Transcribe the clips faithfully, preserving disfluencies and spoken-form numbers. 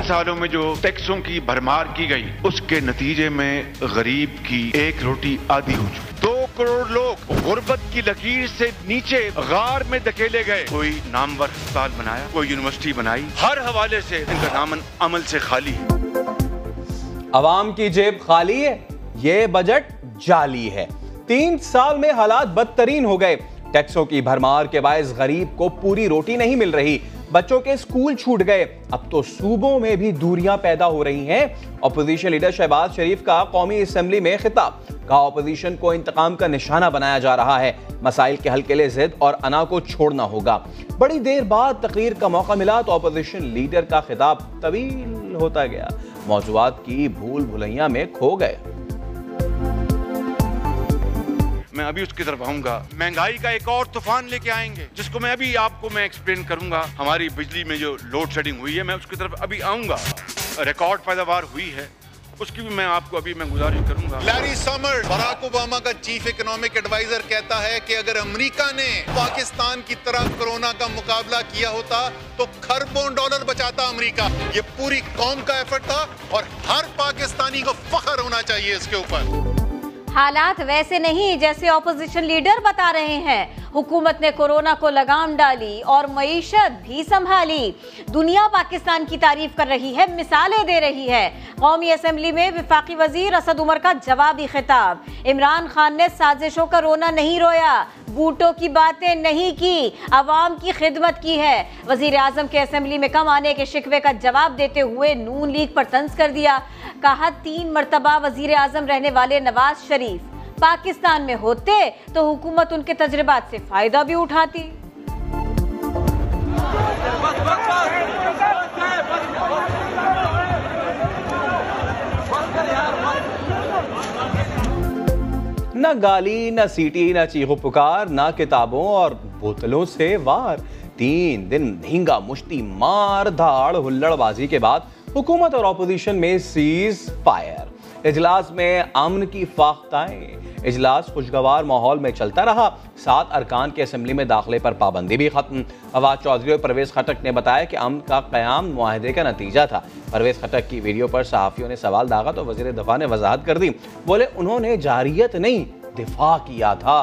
सालों में जो टैक्सों की भरमार की गई, उसके नतीजे में गरीब की एक रोटी आधी हो चुकी। दो करोड़ लोग गुर्बत की लकीर से नीचे गार में धकेले गए। कोई नामवर अस्पताल बनाया, कोई यूनिवर्सिटी बनाई, हर हवाले से इनका दामन अमल से खाली है। अवाम की जेब खाली है, ये बजट जाली है। तीन साल में हालात बदतरीन हो गए। टैक्सों की भरमार के बायस गरीब को पूरी रोटी नहीं मिल रही, बच्चों के स्कूल छूट गए। अब तो सूबों में भी दूरियां पैदा हो रही हैं। ऑपोजिशन लीडर शहबाज शरीफ का कौमी असेंबली में खिताब, कहा ऑपोजिशन को इंतकाम का निशाना बनाया जा रहा है। मसाइल के हल के लिए जिद और अना को छोड़ना होगा। बड़ी देर बाद तकरीर का मौका मिला तो ऑपोजिशन लीडर का खिताब तवील होता गया, मौजूदात की भूल भुलैया में खो गए। मैं अभी उसकी तरफ आऊंगा। महंगाई का एक और तूफान लेके आएंगे, जिसको मैं अभी आपको मैं एक्सप्लेन करूंगा। हमारी बिजली में जो लोड शेडिंग हुई है, मैं उसकी तरफ अभी आऊंगा। रिकॉर्ड पैदावार हुई है, उसकी भी मैं आपको अभी मैं गुजारिश करूंगा। लैरी समर, बराक ओबामा का चीफ इकोनॉमिक एडवाइजर, कहता है कि अगर अमेरिका ने पाकिस्तान की तरह कोरोना का मुकाबला किया होता तो खरबों डॉलर बचाता अमेरिका। ये पूरी कौम का एफर्ट था और हर पाकिस्तानी को फख्र होना चाहिए इसके ऊपर। हालात वैसे नहीं जैसे ऑपोजिशन लीडर बता रहे हैं। हुकूमत ने कोरोना को लगाम डाली और मईशत भी संभाली। दुनिया पाकिस्तान की तारीफ कर रही है, मिसालें दे रही है। कौमी असेंबली में वफाकी वजीर असद उमर का जवाबी खिताब। इमरान खान ने साजिशों का रोना नहीं रोया, बूटों की बातें नहीं की, अवाम की खिदमत की है। वजीर आजम के असेंबली में कम आने के शिकवे का जवाब देते हुए नून लीग पर तंज कर दिया। कहा तीन मरतबा वजीर आजम रहने वाले नवाज शरीफ पाकिस्तान में होते तो हुकूमत उनके तजर्बात से फायदा भी उठाती। न गाली, न सीटी, न चीखो पुकार, न किताबों और बोतलों से वार। तीन दिन धींगा मुश्ती मार धाड़ हुल्लड़बाजी के बाद हुकूमत और ऑपोजिशन में सीज फायर। इजलास में अमन की फाख्ताएं। इजलास खुशगवार माहौल में चलता रहा। सात अरकान के असेंबली में दाखिले पर पाबंदी भी खत्म। फवाद चौधरी और परवेज खटक ने बताया कि अमन का क़याम मुआहदे का नतीजा था। परवेज खटक की वीडियो पर सहाफ़ियों ने सवाल दागा तो वज़ीर दफ़ा ने वजाहत कर दी। बोले उन्होंने जारियत नहीं, दिफा किया था।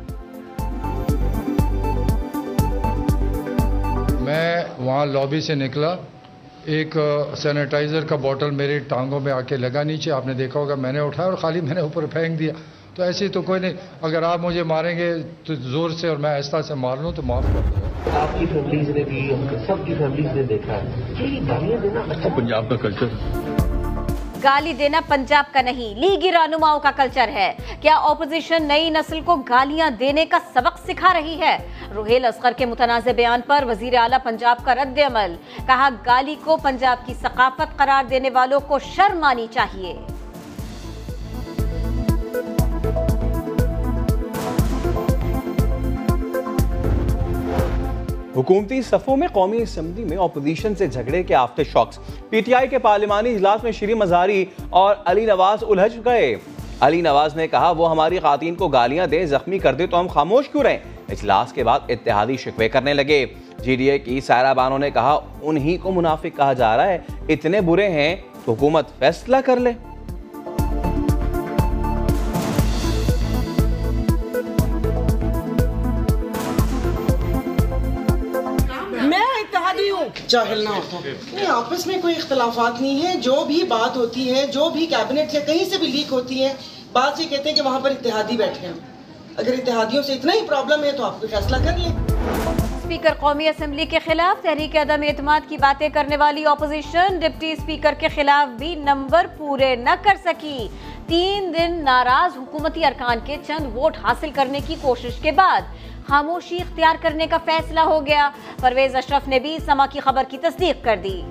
मैं वहाँ लॉबी से निकला, एक सैनिटाइज़र का बोतल मेरी टांगों में आके लगा नीचे, आपने देखा होगा, मैंने उठाया और खाली मैंने ऊपर फेंक दिया। तो ऐसे तो कोई नहीं, अगर आप मुझे मारेंगे तो ज़ोर से और मैं आहिस्ता से मार लूँ तो माफ़ कर दो। आपकी फैमिलीज ने भी, सबकी फैमिलीज ने देखा है कि गालियाँ देना अच्छा पंजाब का कल्चर। गाली देना पंजाब का नहीं, लीगी रहनुमाओं का कल्चर है। क्या ऑपोजिशन नई नस्ल को गालियां देने का सबक सिखा रही है? रुहेल असगर के मुतनाज़े बयान पर वजीर आला पंजाब का रद्द अमल। कहा गाली को पंजाब की सकाफत करार देने वालों को शर्म आनी चाहिए। हुकूमती सफ़ों में कौमी असेंबली में ऑपोजिशन से झगड़े के आफ्टर शॉक्स। पीटीआई के पार्लिमानी इजलास में शरीफ मज़ारी और अली नवाज उलझ गए। अली नवाज ने कहा वो हमारी खातीन को गालियां दे, जख्मी कर दे तो हम खामोश क्यों रहें। इजलास के बाद इत्तेहादी शिकवे करने लगे। जीडीए की सायरा बानो ने कहा उन्हीं को मुनाफिक कहा जा रहा है, इतने बुरे हैं तो हुकूमत फैसला कर ले। जाहिल ना होता नहीं, आपस में कोई इख्तलाफात नहीं है। जो भी बात होती है, जो भी कैबिनेट से कहीं से भी लीक होती है, बात से कहते हैं कि वहाँ पर इत्तेहादी बैठे हैं। अगर इत्तेहादियों से इतना ही प्रॉब्लम है तो आप कोई फैसला कर लें। स्पीकर कौमी असेंबली के खिलाफ तहरीक अदम एतमाद की बातें करने वाली ऑपोजिशन डिप्टी स्पीकर के खिलाफ भी नंबर पूरे न कर सकी। तीन दिन नाराज हुकूमती अरकान के चंद वोट हासिल करने की कोशिश के बाद खामोशी इख्तियार करने का फैसला हो गया। परवेज अशरफ ने भी समा की खबर की तस्दीक कर दी।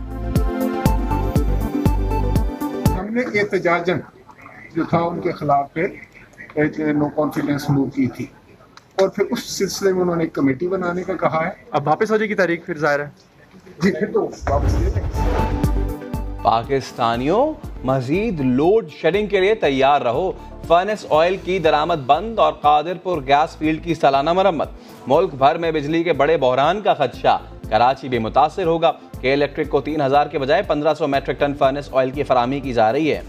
हमने एहतजाजन जो था उनके खिलाफ पे नो कॉन्फिडेंस मूव की थी और फिर उस सिलसिले में उन्होंने एक कमेटी बनाने का कहा है। अब वापस हो जाएगी तारीख फिर जाहिर है जी, फिर तो वापस ले लेंगे। पाकिस्तानियों मजीद लोड शेडिंग के लिए तैयार रहो। फर्नेस ऑयल की दरामद बंद और कादिरपुर गैस फील्ड की सालाना मरम्मत। मुल्क भर में बिजली के बड़े बहरान का खदशा, कराची भी मुतासिर होगा। के इलेक्ट्रिक को तीन हजार के बजाय पंद्रह सौ मेट्रिक टन फर्नेस ऑयल की फराहमी की जा रही है।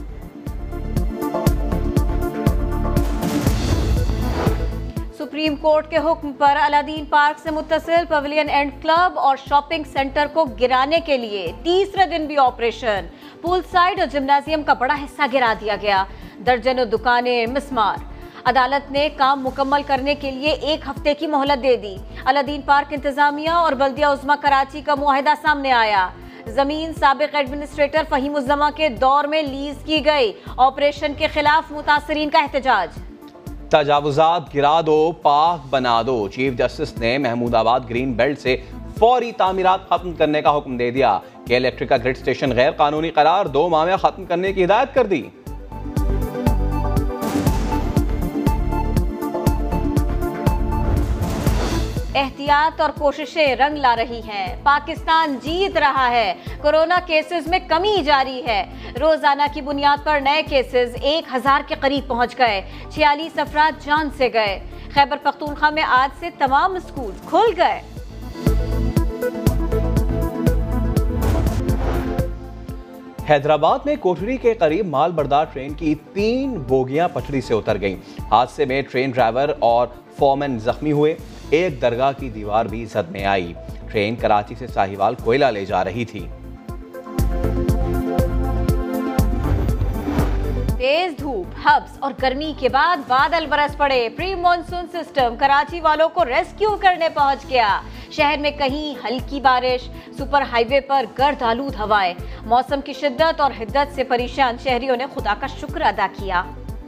सुप्रीम कोर्ट के हुक्म पर अलादीन पार्क से मुत्तसिल पवेलियन एंड क्लब और शॉपिंग सेंटर को गिराने के लिए तीसरे दिन भी ऑपरेशन। पूल साइड और जिम्नाजियम का बड़ा हिस्सा गिरा दिया गया। दर्जनों दुकानें मिसमार। अदालत ने काम मुकम्मल करने के लिए एक हफ्ते की मोहलत दे दी। अलादीन पार्क इंतजामिया और बल्दिया उज़्मा कराची का मुआहिदा सामने आया। जमीन साबिक एडमिनिस्ट्रेटर फहीम उज़्ज़मा के दौर में लीज की गई। ऑपरेशन के खिलाफ मुतासरीन का एहतजाज। तजावुजात गिरा दो, पाक बना दो। चीफ जस्टिस ने महमूदाबाद ग्रीन बेल्ट से फौरी तामीरात खत्म करने का हुक्म दे दिया कि इलेक्ट्रिक का ग्रिड स्टेशन गैर कानूनी करार दो माह में खत्म करने की हिदायत कर दी। एहतियात और कोशिशें रंग ला रही हैं। पाकिस्तान जीत रहा है। कोरोना केसेस में कमी जारी है। रोजाना की बुनियाद पर नए केसेस एक हजार के करीब पहुंच गए। छियालीस अफराद जान से गए। खैबर पख्तूनख्वा में आज से तमाम स्कूल खुल गए। हैदराबाद में कोठरी के करीब माल बरदार ट्रेन की तीन बोगियां पटरी से उतर गईं। हादसे में ट्रेन ड्राइवर और फोरमैन जख्मी हुए। एक दरगाह की दीवार भी जद में आई। ट्रेन कराची से साहिवाल कोयला ले जा रही थी। तेज धूप, हब्स और गर्मी के बाद बादल बरस पड़े। प्री मॉनसून सिस्टम कराची वालों को रेस्क्यू करने पहुंच गया। शहर में कहीं हल्की बारिश, सुपर हाईवे पर गर्द आलूद हवाएं। मौसम की शिद्दत और हिद्दत से परेशान शहरियों ने खुदा का शुक्र अदा किया।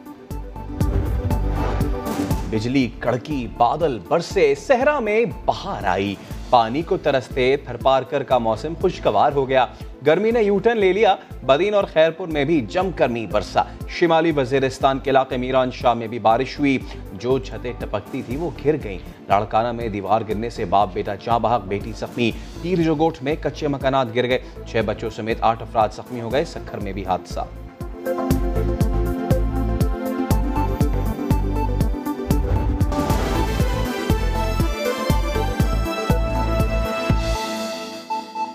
बिजली कड़की, बादल बरसे, सहरा में बहार आई। पानी को तरसते थरपारकर का मौसम खुशगवार हो गया। गर्मी ने यूटर्न ले लिया। बदीन और खैरपुर में भी जमकर मींह बरसा। शिमाली वजीरिस्तान के इलाके मीरान शाह में भी बारिश हुई। जो छतें टपकती थी वो गिर गईं। लाड़काना में दीवार गिरने से बाप बेटा चां बहक, बेटी जख्मी। पीर जोगोट में कच्चे मकानात गिर गए। छह बच्चों समेत आठ अफराद जख्मी हो गए। सक्खर में भी हादसा।